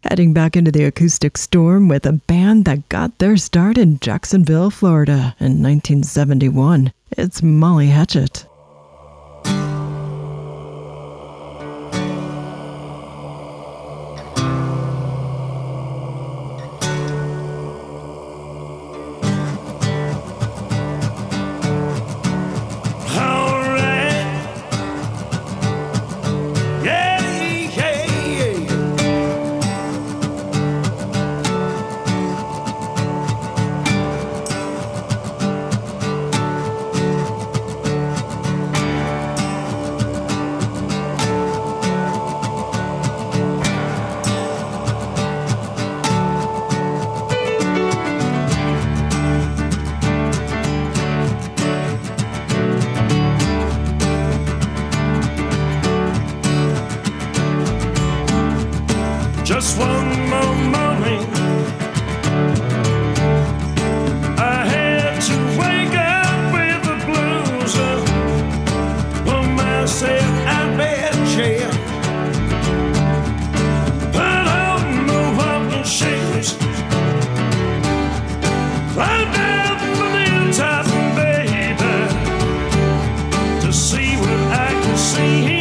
Heading back into the acoustic storm with a band that got their start in Jacksonville, Florida in 1971. It's Molly Hatchet. Just one more morning, I had to wake up with the blues. Pull myself out of bed chair, put on my walking shoes, climb down from the hilltop, baby, to see what I can see.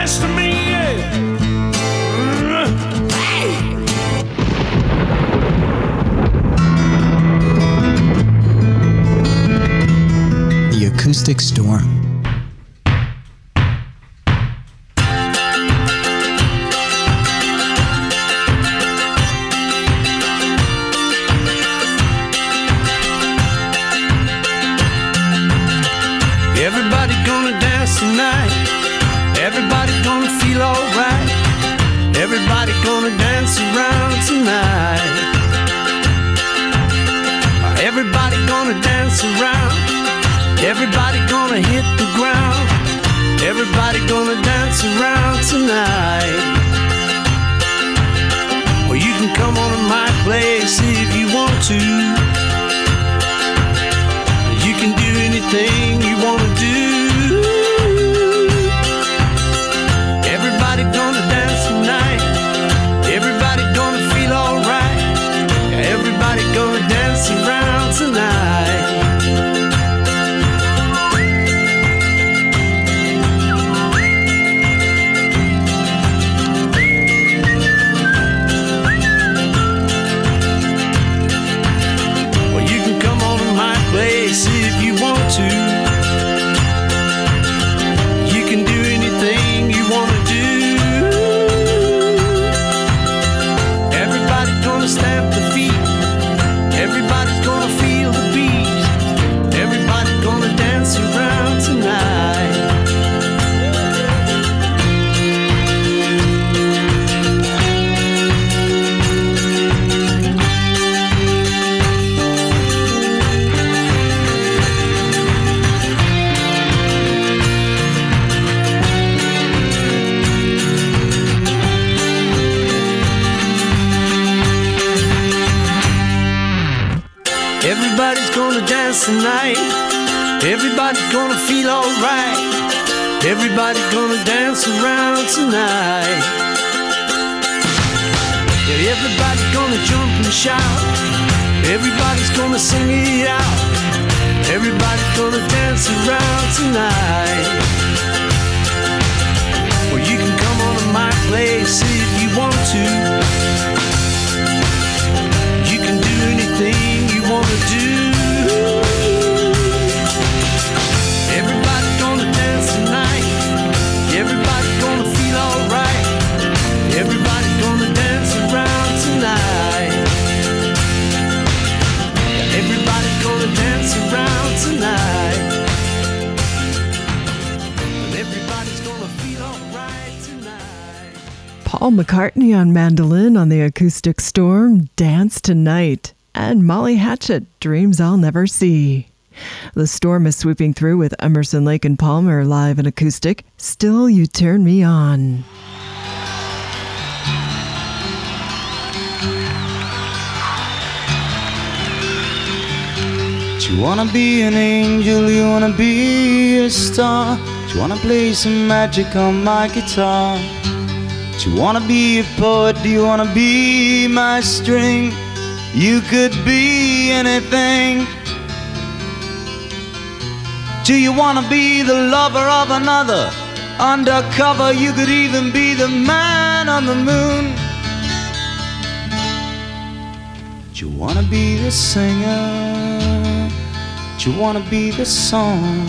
nice to me. Hey! The Acoustic Storm. Everybody gonna dance tonight. Everybody gonna feel alright. Everybody gonna dance around tonight. Everybody gonna dance around. Everybody gonna hit the ground. Everybody gonna dance around tonight. Well, you can come on to my place if you want to. You can do anything you wanna do. Everybody gonna dance tonight. Everybody gonna feel alright. Everybody gonna dance around tonight. Well, you can come on to my place if you want to. You can do anything you wanna do. Everybody's gonna stamp the feet. Everybody's gonna feel the beat. Everybody's gonna dance around tonight. Everybody's gonna dance tonight. Everybody's gonna feel alright. Everybody's gonna dance around tonight. Yeah, everybody's gonna jump and shout. Everybody's gonna sing it out. Everybody's gonna dance around tonight. Well, you can come on to my place if you want to. You can do anything you wanna do. Everybody's gonna dance tonight. Everybody's gonna feel alright. Everybody's gonna dance around tonight. Everybody's gonna dance around tonight. And everybody's gonna feel alright tonight. Paul McCartney on mandolin on the Acoustic Storm, Dance Tonight. And Molly Hatchet, Dreams I'll Never See. The Storm is sweeping through with Emerson, Lake and Palmer live and acoustic. Still You Turn Me On. Do you wanna be an angel? You wanna be a star? Do you wanna play some magic on my guitar? Do you wanna be a poet? Do you wanna be my string? You could be anything. Do you wanna be the lover of another? Undercover, you could even be the man on the moon. Do you wanna be the singer? Do you wanna be the song?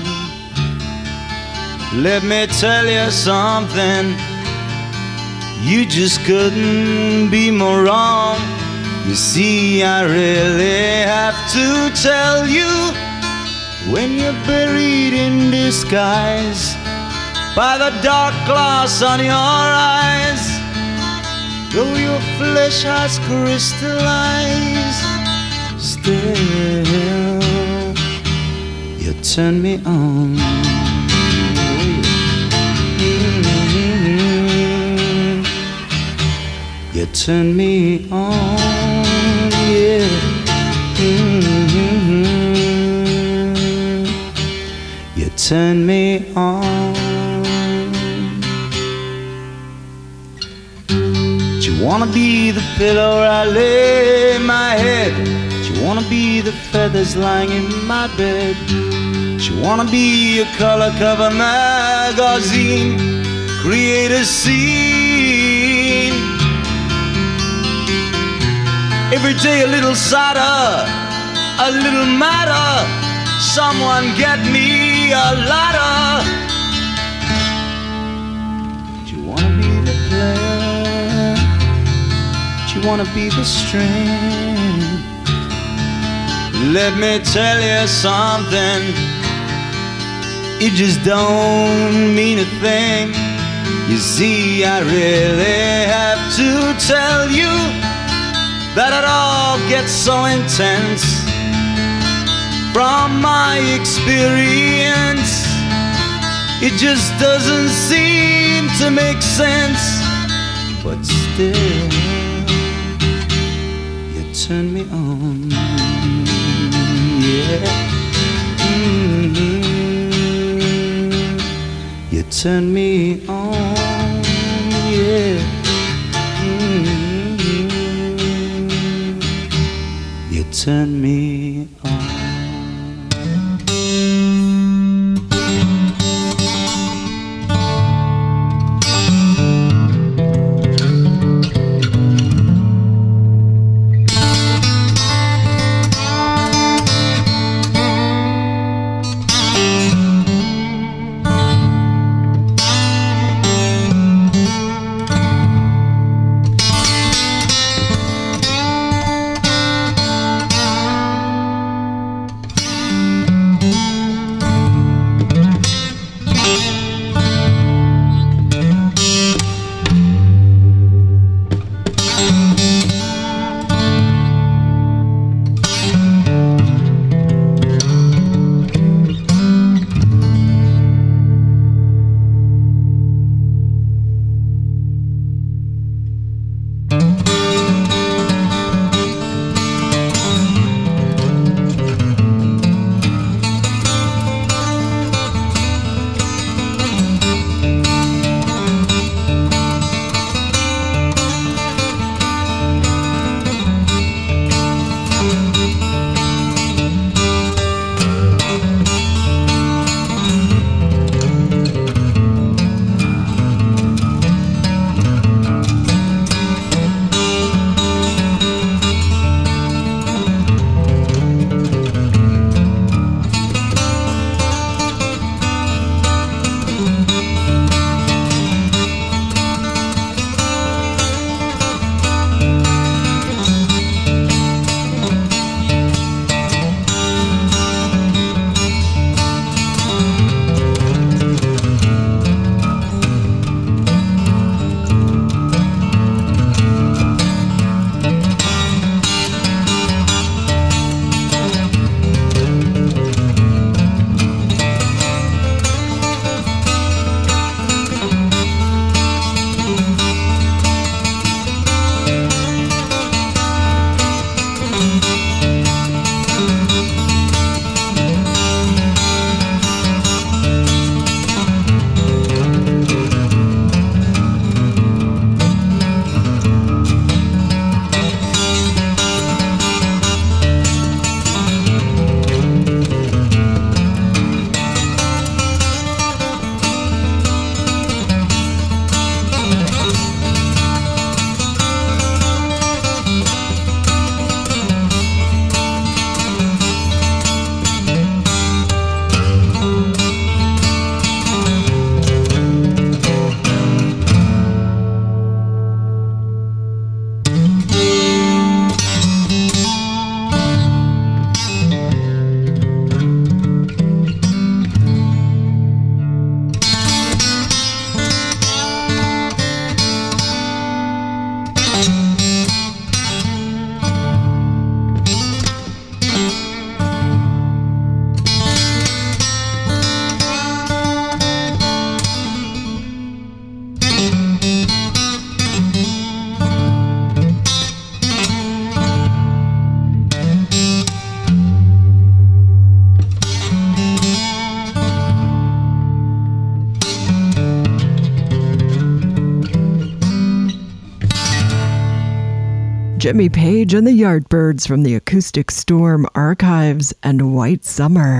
Let me tell you something, you just couldn't be more wrong. You see, I really have to tell you, when you're buried in disguise by the dark glass on your eyes, though your flesh has crystallized, still you turn me on. You turn me on, yeah. You turn me on. Do you wanna be the pillow where I lay my head? Do you wanna be the feathers lying in my bed? Do you wanna be a color cover magazine, create a scene. Every day a little sadder, a little madder. Someone get me a ladder. Do you wanna be the player? Do you wanna be the string? Let me tell you something. It just don't mean a thing. You see, I really have to tell you that it all gets so intense. From my experience, it just doesn't seem to make sense. But still, you turn me on, yeah. You turn me on, yeah. You turn me on. Jimmy Page and the Yardbirds from the Acoustic Storm archives and White Summer.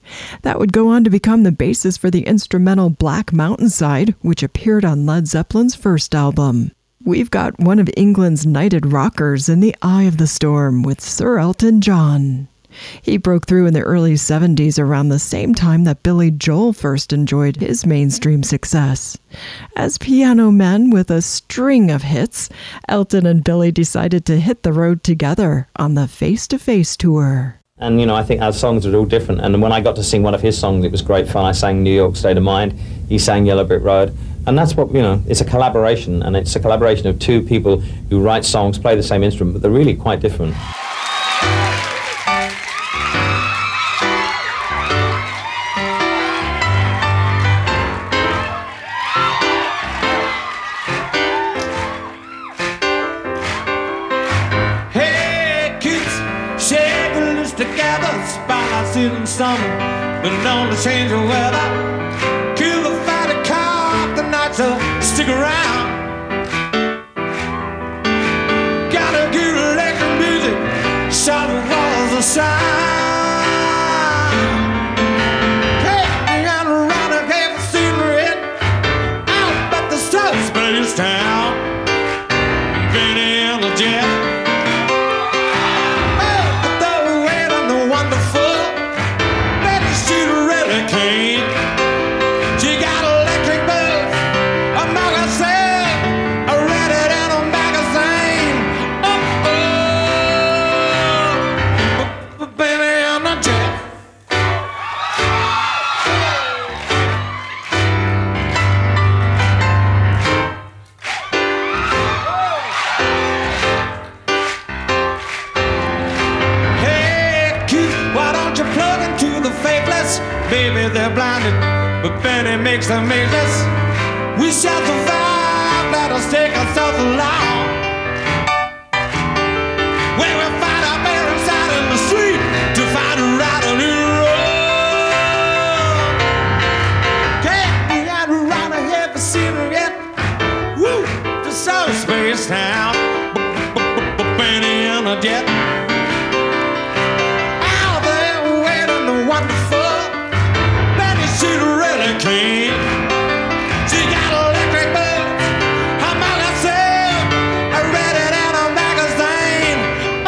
That would go on to become the basis for the instrumental Black Mountainside, which appeared on Led Zeppelin's first album. We've got one of England's knighted rockers in the eye of the storm with Sir Elton John. He broke through in the early 70s around the same time that Billy Joel first enjoyed his mainstream success. As piano men with a string of hits, Elton and Billy decided to hit the road together on the Face to Face tour. And, I think our songs are all different. And when I got to sing one of his songs, it was great fun. I sang New York State of Mind. He sang Yellow Brick Road. And that's what, it's a collaboration. And it's a collaboration of two people who write songs, play the same instrument, but they're really quite different. In summer, but known to change the weather. Kill the fatty cock, the nights will stick around. Gotta get electric music, shot the walls of sound. Hey, you gotta run a half a cigarette out at the South Space Town. Benny and the Jet. Baby, they're blinded, but Benny makes them ageless. We shall survive, let us take ourselves along. When we find our parents out in the street to find a right on the road. Can't be out around a heavy cigarette. Woo, to South Space Town. Benny and the Jet. Out there waiting the wonderful. She really clean. She got electric boots. I'm on herself. I read it in a magazine.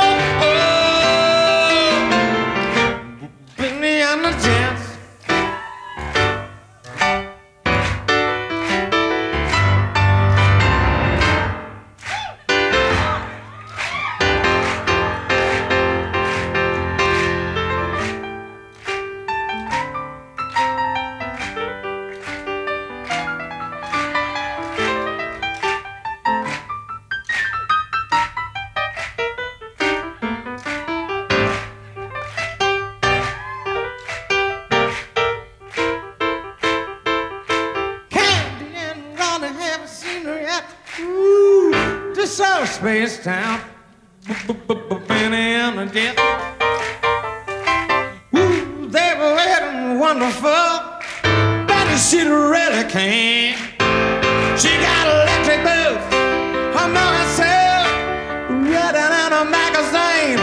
Oh, oh. Benny and the Jets. Space Town, Benny and the Jet. Ooh, they were waiting wonderful. Benny, she really came. She got electric boots. I'm on herself, reading in a magazine.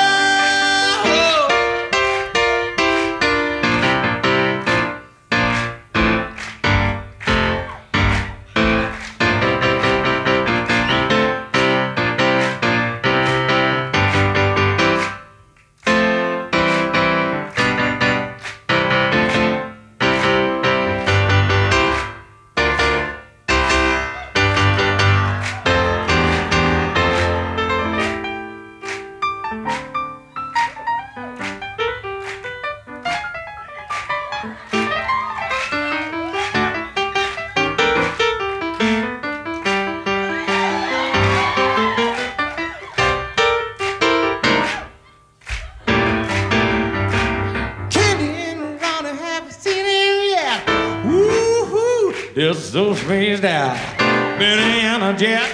Just so spaced out, Benny and a Jet.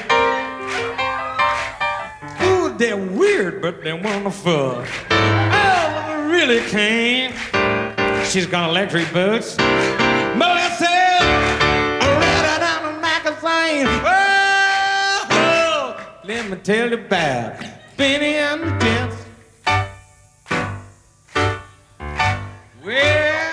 Ooh, they're weird, but they're wonderful. Oh, really came. She's got electric boots. Melissa, I read it on a magazine. Oh, let me tell you about Benny and the Jets. Well,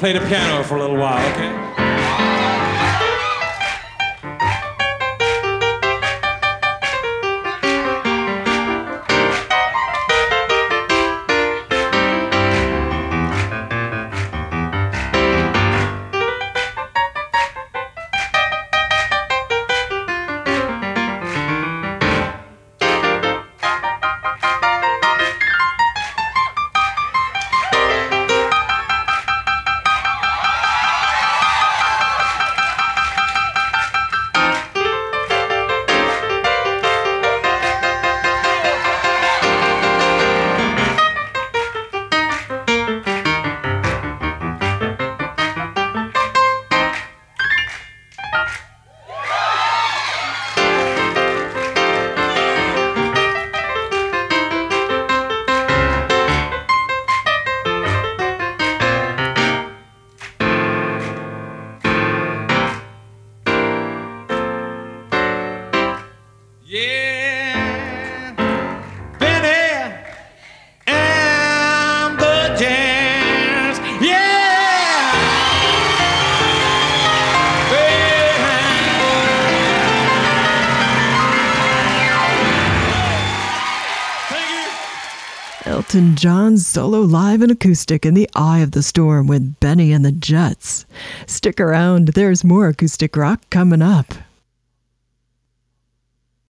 play the piano for a little while, okay? Elton John's solo live and acoustic in the eye of the storm with Benny and the Jets. Stick around, there's more acoustic rock coming up.